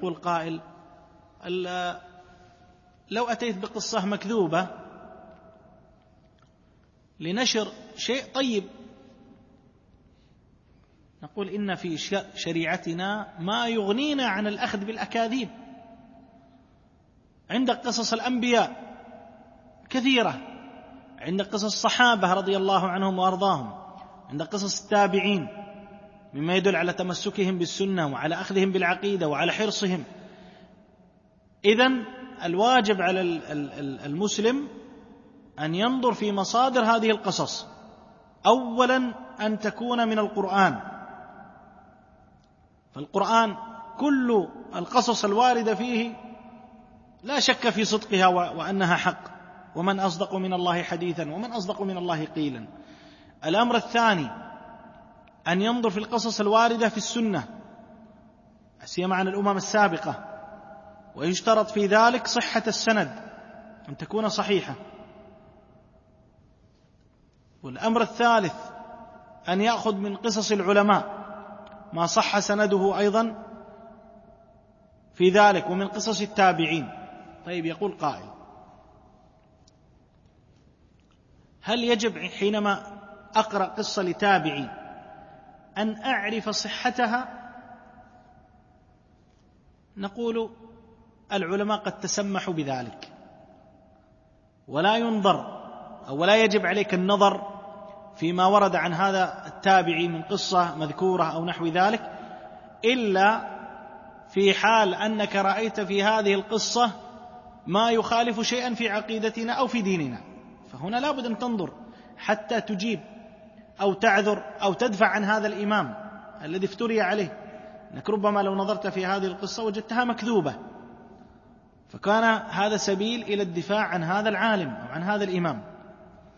يقول قائل: لو أتيت بقصة مكذوبة لنشر شيء طيب، نقول إن في شريعتنا ما يغنينا عن الأخذ بالأكاذيب. عندك قصص الأنبياء كثيرة، عندك قصص الصحابة رضي الله عنهم وأرضاهم، عندك قصص التابعين مما يدل على تمسكهم بالسنة وعلى أخذهم بالعقيدة وعلى حرصهم. إذن الواجب على المسلم أن ينظر في مصادر هذه القصص. أولا أن تكون من القرآن، فالقرآن كل القصص الواردة فيه لا شك في صدقها وأنها حق، ومن أصدق من الله حديثا ومن أصدق من الله قيلا. الأمر الثاني أن ينظر في القصص الواردة في السنة، سيما عن الأمم السابقة، ويشترط في ذلك صحة السند، أن تكون صحيحة. والأمر الثالث أن يأخذ من قصص العلماء ما صح سنده أيضا في ذلك، ومن قصص التابعين. طيب، يقول قائل: هل يجب حينما أقرأ قصة لتابعي أن أعرف صحتها؟ نقول: العلماء قد تسمحوا بذلك، ولا ينظر أو ولا يجب عليك النظر فيما ورد عن هذا التابعي من قصة مذكورة أو نحو ذلك، إلا في حال أنك رأيت في هذه القصة ما يخالف شيئا في عقيدتنا أو في ديننا، فهنا لا بد أن تنظر حتى تجيب أو تعذر أو تدفع عن هذا الإمام الذي افتري عليه، أنك ربما لو نظرت في هذه القصة وجدتها مكذوبة، فكان هذا سبيل إلى الدفاع عن هذا العالم أو عن هذا الإمام.